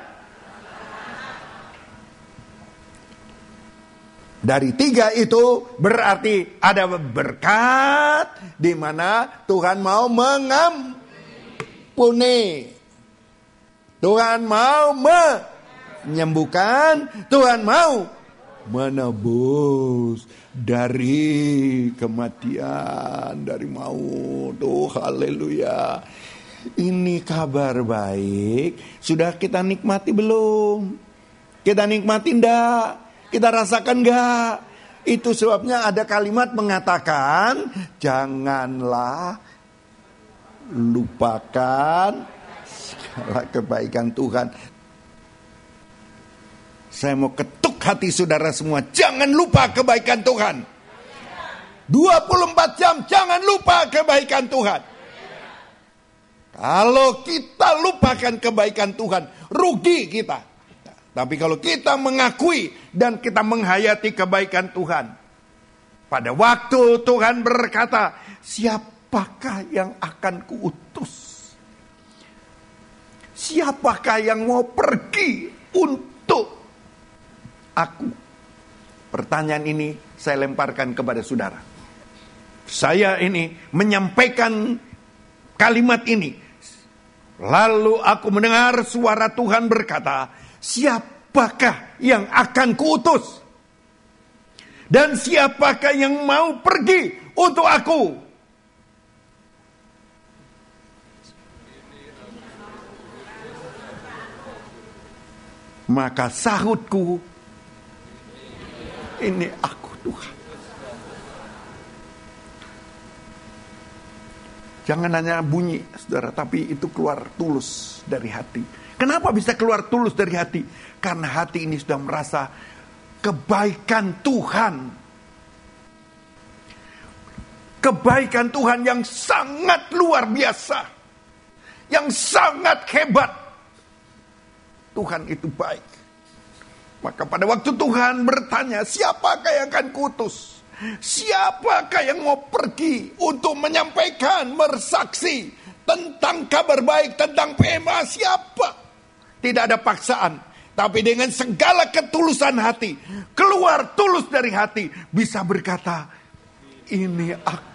Dari tiga itu berarti ada berkat di mana Tuhan mau mengampuni. Tuhan mau menyembuhkan, Tuhan mau menebus dari kematian, dari maut. Oh, haleluya. Ini kabar baik. Sudah kita nikmati belum? Kita nikmati enggak? Kita rasakan enggak? Itu sebabnya ada kalimat mengatakan, janganlah lupakan segala kebaikan Tuhan. Saya mau ketuk hati saudara semua, jangan lupa kebaikan Tuhan. 24 jam jangan lupa kebaikan Tuhan. Kalau kita lupakan kebaikan Tuhan, rugi kita. Tapi kalau kita mengakui dan kita menghayati kebaikan Tuhan, pada waktu Tuhan berkata, siapakah yang akan kuutus? Siapakah yang mau pergi untuk aku? Pertanyaan ini saya lemparkan kepada saudara. Saya ini menyampaikan kalimat ini. Lalu aku mendengar suara Tuhan berkata, siapakah yang akan kuutus? Dan siapakah yang mau pergi untuk aku? Maka sahutku, ini aku Tuhan. Jangan hanya bunyi, saudara, tapi itu keluar tulus dari hati. Kenapa bisa keluar tulus dari hati? Karena hati ini sudah merasa kebaikan Tuhan. Kebaikan Tuhan yang sangat luar biasa. Yang sangat hebat. Tuhan itu baik. Maka pada waktu Tuhan bertanya, siapakah yang akan kuutus? Siapakah yang mau pergi untuk menyampaikan, bersaksi tentang kabar baik, tentang PMA? Siapa? Tidak ada paksaan, tapi dengan segala ketulusan hati, keluar tulus dari hati, bisa berkata, ini aku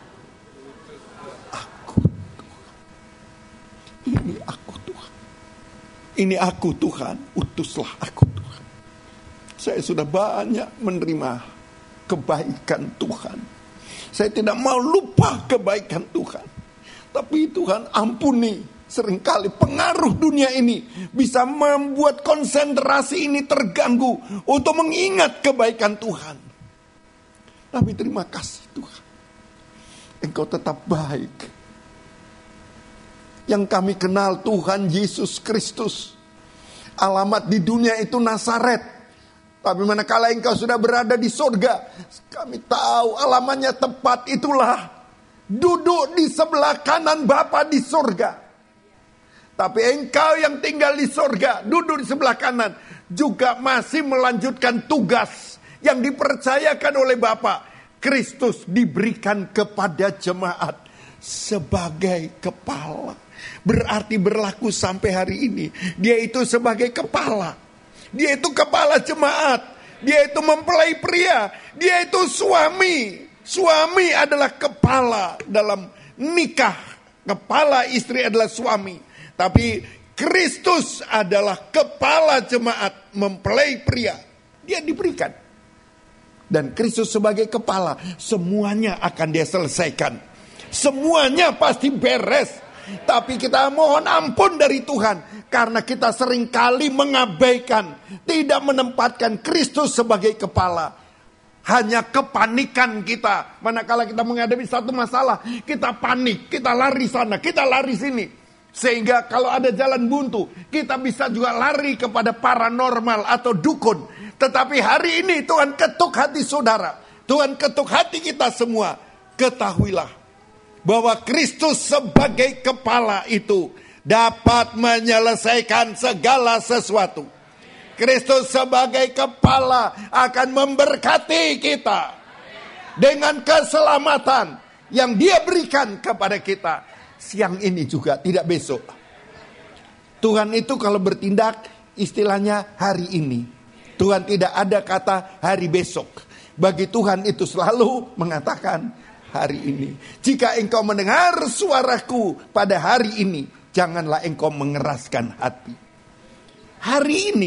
Tuhan. Ini aku Tuhan. Ini aku Tuhan, utuslah aku Tuhan. Saya sudah banyak menerima kebaikan Tuhan. Saya tidak mau lupa kebaikan Tuhan. Tapi Tuhan ampuni, seringkali pengaruh dunia ini bisa membuat konsentrasi ini terganggu untuk mengingat kebaikan Tuhan. Tapi terima kasih Tuhan, Engkau tetap baik. Yang kami kenal Tuhan Yesus Kristus. Alamat di dunia itu Nazaret. Tapi manakala engkau sudah berada di sorga, kami tahu alamatnya tepat, itulah duduk di sebelah kanan Bapa di sorga. Tapi engkau yang tinggal di sorga, duduk di sebelah kanan, juga masih melanjutkan tugas yang dipercayakan oleh Bapa. Kristus diberikan kepada jemaat sebagai kepala. Berarti berlaku sampai hari ini. Dia itu sebagai kepala. Dia itu kepala jemaat. Dia itu mempelai pria. Dia itu suami. Suami adalah kepala dalam nikah. Kepala istri adalah suami. Tapi Kristus adalah kepala jemaat, mempelai pria. Dia diberikan. Dan Kristus sebagai kepala, semuanya akan dia selesaikan. Semuanya pasti beres. Tapi kita mohon ampun dari Tuhan. Karena kita seringkali mengabaikan, tidak menempatkan Kristus sebagai kepala. Hanya kepanikan kita. Manakala kita menghadapi satu masalah, kita panik, kita lari sana, kita lari sini. Sehingga kalau ada jalan buntu, kita bisa juga lari kepada paranormal atau dukun. Tetapi hari ini Tuhan ketuk hati saudara. Tuhan ketuk hati kita semua. Ketahuilah bahwa Kristus sebagai kepala itu dapat menyelesaikan segala sesuatu. Kristus sebagai kepala akan memberkati kita dengan keselamatan yang Dia berikan kepada kita siang ini juga, tidak besok. Tuhan itu kalau bertindak istilahnya hari ini. Tuhan tidak ada kata hari besok. Bagi Tuhan itu selalu mengatakan hari ini. Jika engkau mendengar suaraku pada hari ini, janganlah engkau mengeraskan hati. Hari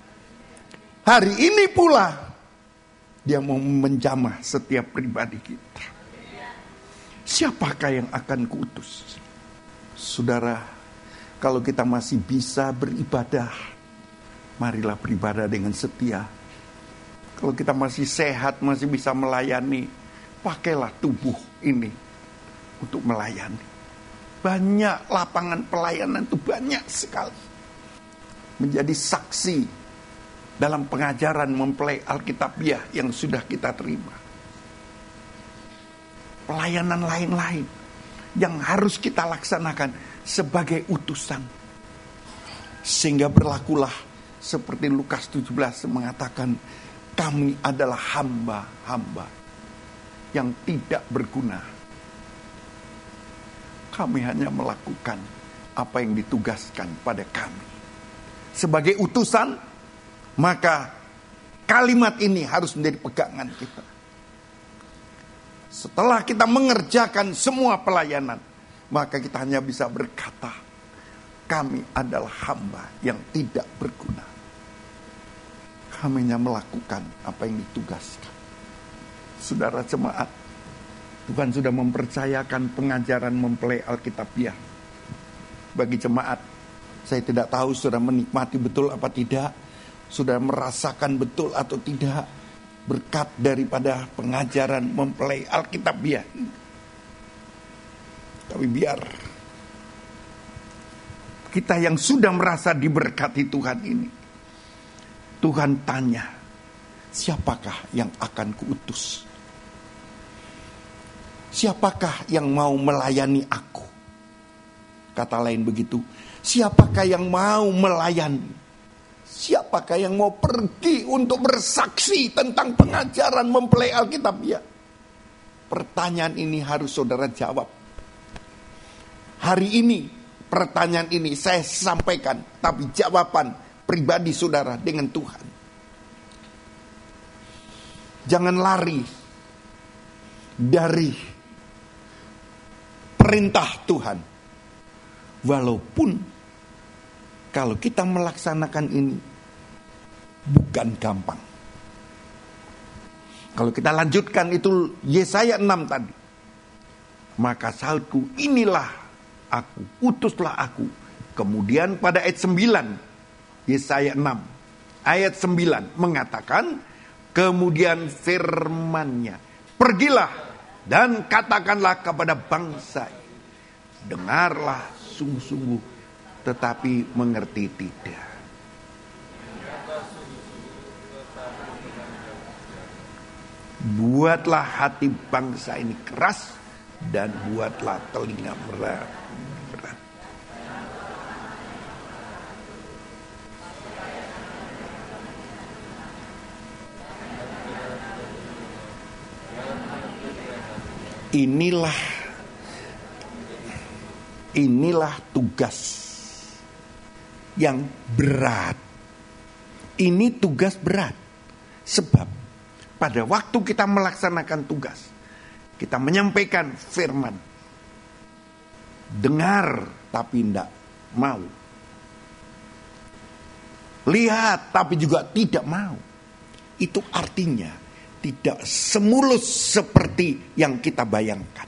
ini pula Dia mau menjamah setiap pribadi kita. Siapakah yang akan kuutus? Saudara, kalau kita masih bisa beribadah, marilah beribadah dengan setia. Kalau kita masih sehat, masih bisa melayani, pakailah tubuh ini untuk melayani. Banyak lapangan pelayanan itu, banyak sekali. Menjadi saksi dalam pengajaran mempelai Alkitabiah yang sudah kita terima. Pelayanan lain-lain yang harus kita laksanakan sebagai utusan. Sehingga berlakulah seperti Lukas 17 mengatakan, kami adalah hamba-hamba yang tidak berguna. Kami hanya melakukan apa yang ditugaskan pada kami. Sebagai utusan, maka kalimat ini harus menjadi pegangan kita. Setelah kita mengerjakan semua pelayanan, maka kita hanya bisa berkata, kami adalah hamba yang tidak berguna. Kami hanya melakukan apa yang ditugaskan. Saudara jemaat, Tuhan sudah mempercayakan pengajaran mempelai Alkitabiah bagi jemaat. Saya tidak tahu sudah menikmati betul apa tidak, sudah merasakan betul atau tidak berkat daripada pengajaran mempelai Alkitabiah. Tapi biar kita yang sudah merasa diberkati Tuhan ini, Tuhan tanya, siapakah yang akan kuutus? Siapakah yang mau melayani aku? Kata lain begitu, siapakah yang mau melayani? Siapakah yang mau pergi untuk bersaksi tentang pengajaran mempelai Alkitabiah? Pertanyaan ini harus saudara jawab. Hari ini pertanyaan ini saya sampaikan, tapi jawaban pribadi saudara dengan Tuhan. Jangan lari dari perintah Tuhan. Walaupun kalau kita melaksanakan ini bukan gampang. Kalau kita lanjutkan itu Yesaya 6 tadi. Maka saudku, inilah aku, utuslah aku. Kemudian pada ayat 9, Yesaya 6 ayat 9 mengatakan, kemudian firman-Nya, pergilah dan katakanlah kepada bangsa, dengarlah sungguh-sungguh tetapi mengerti tidak. Buatlah hati bangsa ini keras dan buatlah telinga berat. Inilah tugas yang berat. Ini tugas berat. Sebab pada waktu kita melaksanakan tugas, kita menyampaikan firman, dengar tapi tidak mau, lihat tapi juga tidak mau. Itu artinya tidak semulus seperti yang kita bayangkan.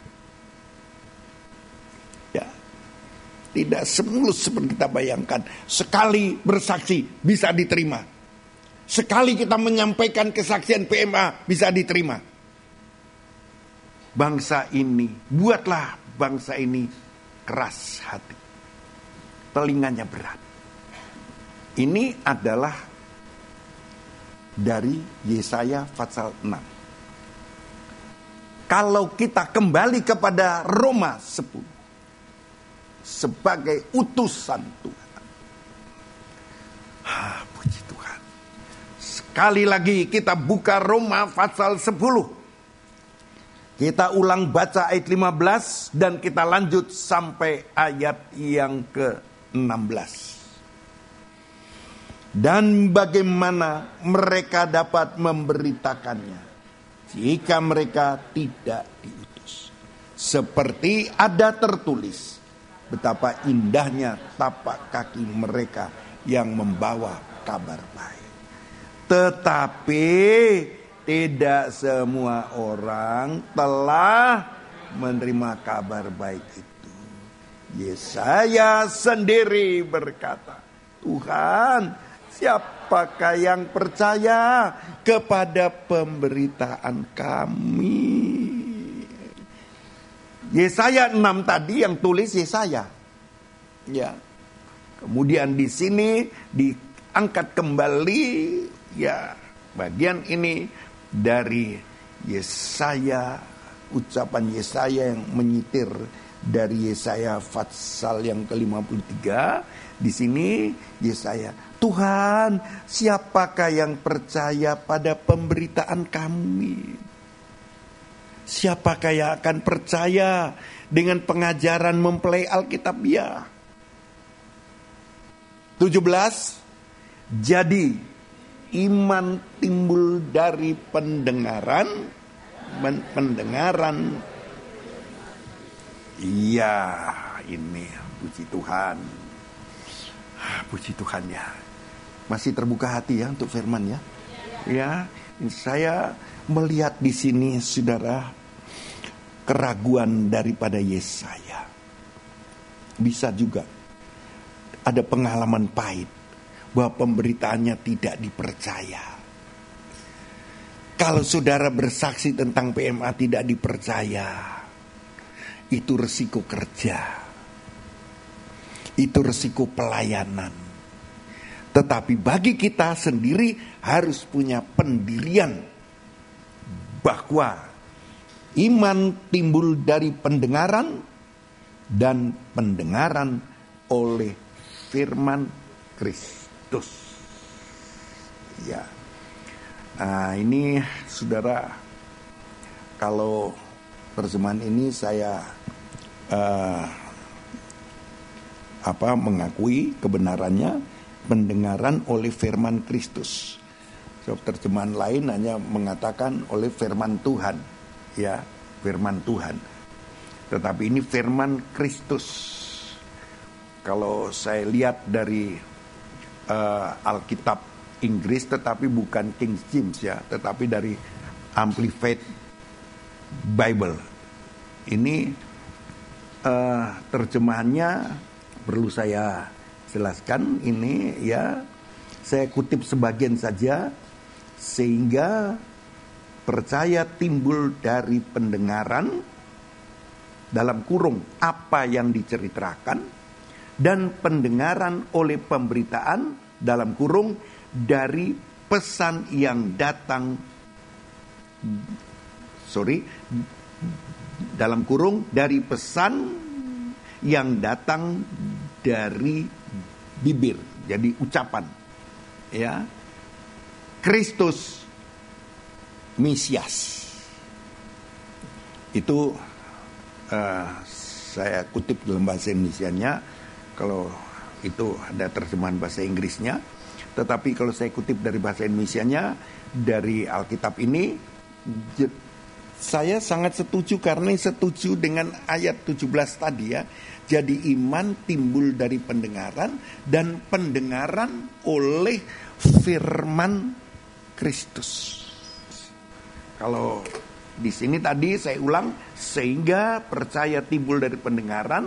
Ya, tidak semulus seperti kita bayangkan. Sekali bersaksi bisa diterima. Sekali kita menyampaikan kesaksian PMA bisa diterima. Bangsa ini, buatlah bangsa ini keras hati, telinganya berat. Ini adalah dari Yesaya pasal 6. Kalau kita kembali kepada Roma 10 sebagai utusan Tuhan. Puji Tuhan. Sekali lagi kita buka Roma pasal 10. Kita ulang baca ayat 15 dan kita lanjut sampai ayat yang ke-16. Dan bagaimana mereka dapat memberitakannya jika mereka tidak diutus? Seperti ada tertulis, betapa indahnya tapak kaki mereka yang membawa kabar baik. Tetapi tidak semua orang telah menerima kabar baik itu. Yesaya sendiri berkata, Tuhan, siapakah yang percaya kepada pemberitaan kami? Yesaya 6 tadi yang tulis Yesaya. Ya. Kemudian di sini diangkat kembali ya bagian ini dari Yesaya, ucapan Yesaya yang menyitir dari Yesaya pasal yang ke-53. Di sini Yesaya, Tuhan, siapakah yang percaya pada pemberitaan kami? Siapakah yang akan percaya dengan pengajaran mempelai Alkitabiah? 17. Jadi iman timbul dari pendengaran pendengaran. Iya, ini puji Tuhan. Puji Tuhan ya. Masih terbuka hati ya untuk firman ya. Ya, saya melihat di sini saudara keraguan daripada Yesaya. Bisa juga ada pengalaman pahit bahwa pemberitaannya tidak dipercaya. Kalau saudara bersaksi tentang PMA tidak dipercaya, itu resiko kerja. Itu resiko pelayanan. Tetapi bagi kita sendiri harus punya pendirian bahwa iman timbul dari pendengaran dan pendengaran oleh firman Kristus. Ya. Nah, ini saudara, kalau terjemahan ini saya mengakui kebenarannya, pendengaran oleh firman Kristus. So, terjemahan lain hanya mengatakan oleh firman Tuhan, ya, firman Tuhan. Tetapi ini firman Kristus. Kalau saya lihat dari Alkitab Inggris, tetapi bukan King James ya, tetapi dari Amplified Bible. Ini terjemahannya perlu saya jelaskan ini ya. Saya kutip sebagian saja. Sehingga percaya timbul dari pendengaran, dalam kurung apa yang diceritakan, dan pendengaran oleh pemberitaan, dalam kurung dari pesan yang datang, dalam kurung dari pesan yang datang dari bibir, jadi ucapan, ya. Kristus Mesias. Itu saya kutip dalam bahasa Indonesianya. Kalau itu ada terjemahan bahasa Inggrisnya. Tetapi kalau saya kutip dari bahasa Indonesianya, dari Alkitab ini, saya sangat setuju karena setuju dengan ayat 17 tadi ya. Jadi iman timbul dari pendengaran dan pendengaran oleh firman Kristus. Kalau di sini tadi saya ulang, sehingga percaya timbul dari pendengaran,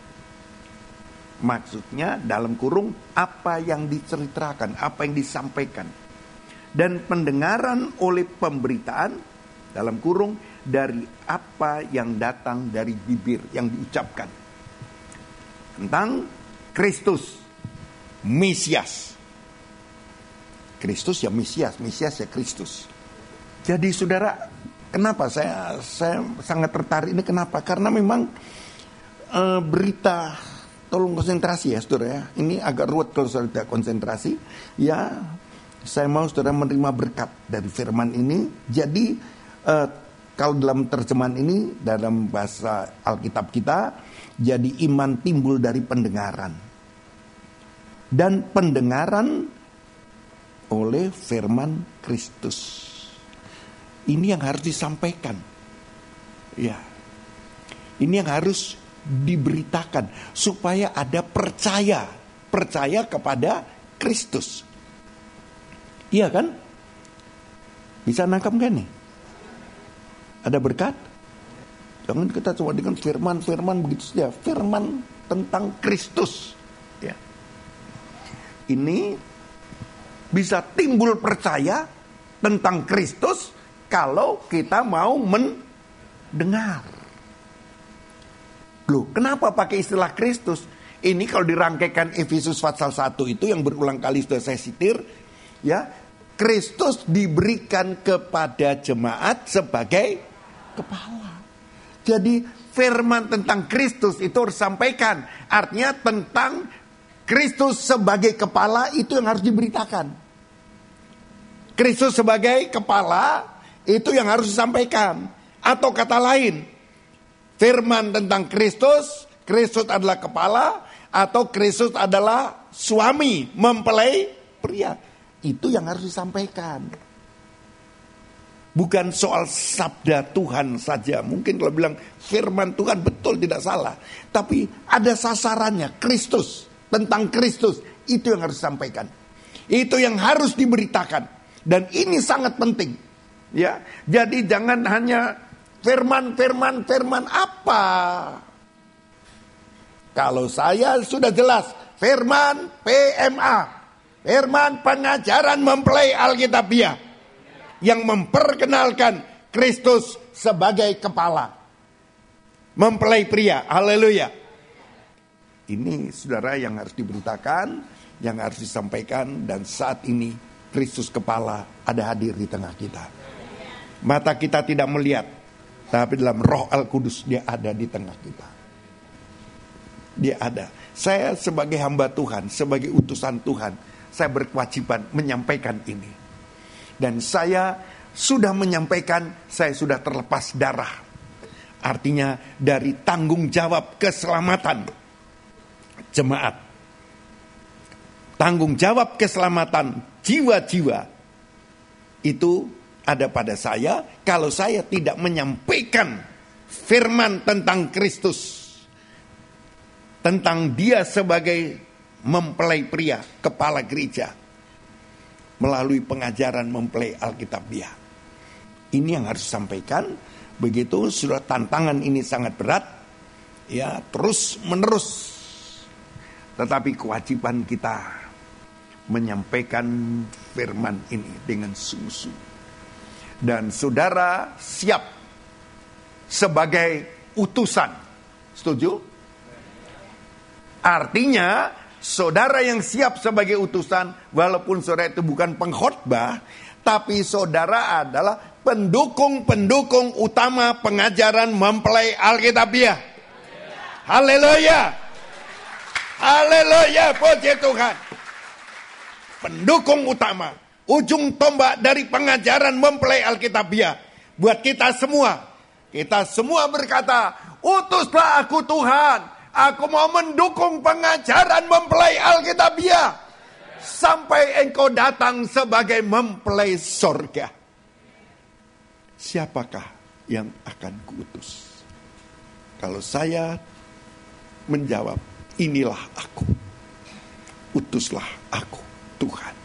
maksudnya dalam kurung apa yang diceritakan, apa yang disampaikan. Dan pendengaran oleh pemberitaan, dalam kurung dari apa yang datang dari bibir, yang diucapkan tentang Kristus Mesias. Kristus ya Mesias, Mesias ya Kristus. Jadi saudara, kenapa saya sangat tertarik ini, kenapa? Karena memang berita, tolong konsentrasi ya saudara ya. Ini agak ruwet kalau saudara tidak konsentrasi. Ya, saya mau saudara menerima berkat dari firman ini. Jadi kalau dalam terjemahan ini, dalam bahasa Alkitab kita, jadi iman timbul dari pendengaran. Dan pendengaran oleh firman Kristus. Ini yang harus disampaikan. Ya. Ini yang harus diberitakan supaya ada percaya kepada Kristus. Iya kan? Bisa nangkap kan nih? Ada berkat? Jangan kita cuma dengan firman begitu saja. Firman tentang Kristus. Ya. Ini bisa timbul percaya tentang Kristus kalau kita mau mendengar. Loh, kenapa pakai istilah Kristus? Ini kalau dirangkaikan Efesus pasal 1 itu yang berulang kali sudah saya sitir, ya, Kristus diberikan kepada jemaat sebagai kepala. Jadi firman tentang Kristus itu harus disampaikan. Artinya tentang Kristus sebagai kepala itu yang harus diberitakan. Kristus sebagai kepala itu yang harus disampaikan. Atau kata lain, firman tentang Kristus, Kristus adalah kepala, atau Kristus adalah suami mempelai pria. Itu yang harus disampaikan. Bukan soal sabda Tuhan saja. Mungkin kalau bilang firman Tuhan betul, tidak salah. Tapi ada sasarannya, Kristus. Tentang Kristus, itu yang harus disampaikan. Itu yang harus diberitakan. Dan ini sangat penting. Ya, jadi jangan hanya firman apa. Kalau saya sudah jelas, firman PMA. Firman pengajaran mempelai Alkitabiah. Yang memperkenalkan Kristus sebagai kepala. Mempelai pria, haleluya. Ini saudara yang harus diberitakan, yang harus disampaikan. Dan saat ini Kristus kepala ada hadir di tengah kita. Mata kita tidak melihat, tapi dalam Roh Al-Kudus dia ada di tengah kita. Dia ada. Saya sebagai hamba Tuhan, sebagai utusan Tuhan, saya berkewajiban menyampaikan ini. Dan saya sudah menyampaikan, saya sudah terlepas darah. Artinya dari tanggung jawab keselamatan jemaat. Tanggung jawab keselamatan jiwa-jiwa itu ada pada saya. Kalau saya tidak menyampaikan firman tentang Kristus, tentang dia sebagai mempelai pria, kepala gereja, melalui pengajaran mempelai Alkitabiah. Ini yang harus disampaikan. Begitu, sudah tantangan ini sangat berat. Ya, terus menerus. Tetapi kewajiban kita menyampaikan firman ini dengan sungguh-sungguh. Dan saudara siap sebagai utusan. Setuju? Artinya saudara yang siap sebagai utusan, walaupun saudara itu bukan pengkhotbah, tapi saudara adalah pendukung-pendukung utama pengajaran mempelai Alkitabiah. Haleluya. Haleluya, puji Tuhan. Pendukung utama, ujung tombak dari pengajaran mempelai Alkitabiah. Buat kita semua berkata, utuslah aku Tuhan. Aku mau mendukung pengajaran mempelai Alkitabiah. Sampai engkau datang sebagai mempelai sorga. Siapakah yang akan kuutus? Kalau saya menjawab, inilah aku. Utuslah aku, Tuhan.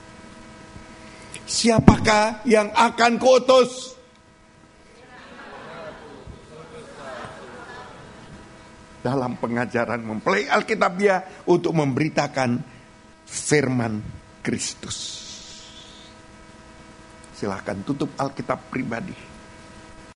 Siapakah yang akan kuutus? Dalam pengajaran mempelai Alkitabiah untuk memberitakan firman Kristus. Silahkan tutup Alkitab pribadi.